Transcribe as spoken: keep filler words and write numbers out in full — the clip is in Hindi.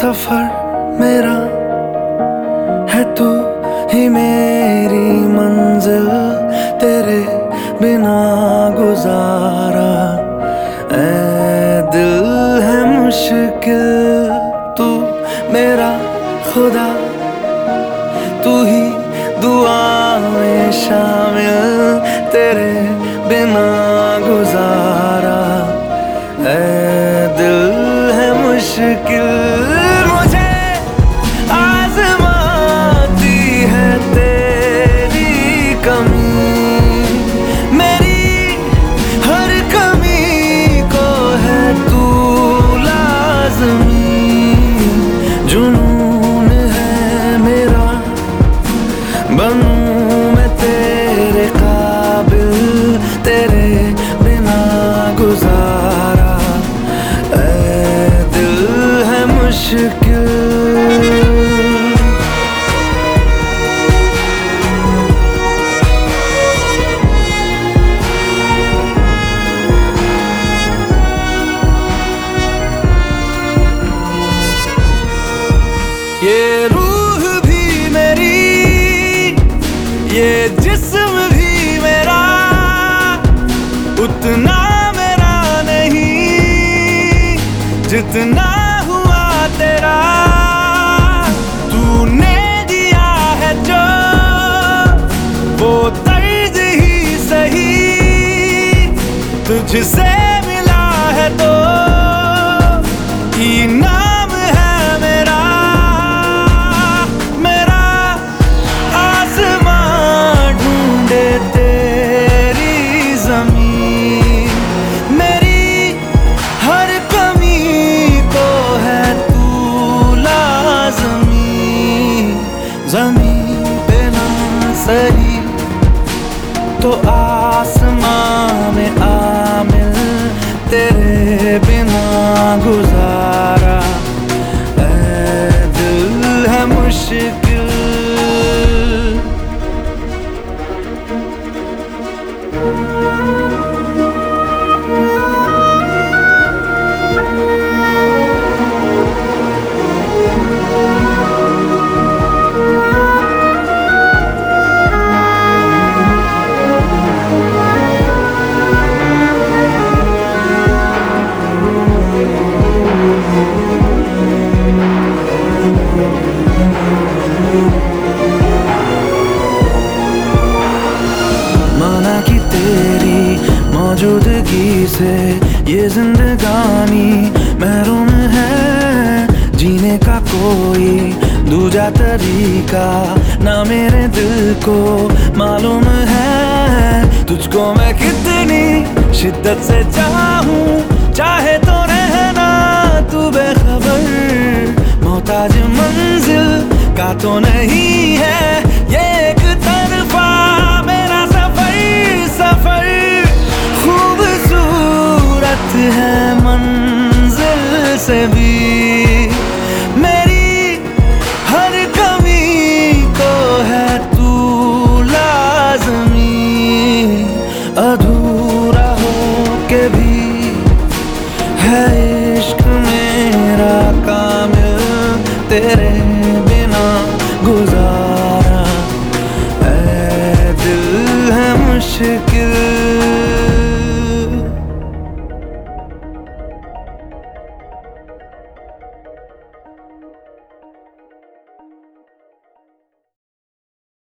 सफर मेरा है तू ही मेरी मंजिल, तेरे बिना गुजारा ऐ दिल है मुश्किल। तू मेरा खुदा, तू ही दुआ में शामिल, तेरे बिना गुजारा ऐ दिल है मुश्किल। मुझे आज़माती है तेरी कमी, मेरी हर कमी को है तू लाज़मी। जुनून है मेरा बनूं मैं तेरे काबिल, तेरे बिना गुजारा ऐ दिल है मुश्किल। ये रूह भी मेरी, ये जिस्म भी मेरा, उतना मेरा नहीं जितना हुआ तेरा। तूने दिया है जो वो तर्ज ही सही, तुझसे मिला है तो इनाम है मेरा। मेरा आसमां ढूंढे तेरी ज़मीन, मेरी हर कमी को है तू लाज़मी। ज़मीन पे ना सही तो आसमां में आमिल, तेरे बिना गुजारा ऐ दिल है मुश्किल। माना कि तेरी मौजूदगी से ये जिंदगानी महरूम है, जीने का कोई दूजा तरीका ना मेरे दिल को मालूम है। तुझको मैं कितनी शिद्दत से चाहूं, चाहे तो रहना तू बेखबर। मोहताज मंजिल का तो नहीं है ये एक तरफा मेरा सफर। सफर खूबसूरत है मंजिल से भी, मेरी हर कमी को है तू लाज़मी। अधूरा हो के भी है इश्क मेरा कामिल, तेरे बिना गुजारा ऐ दिल है मुश्किल।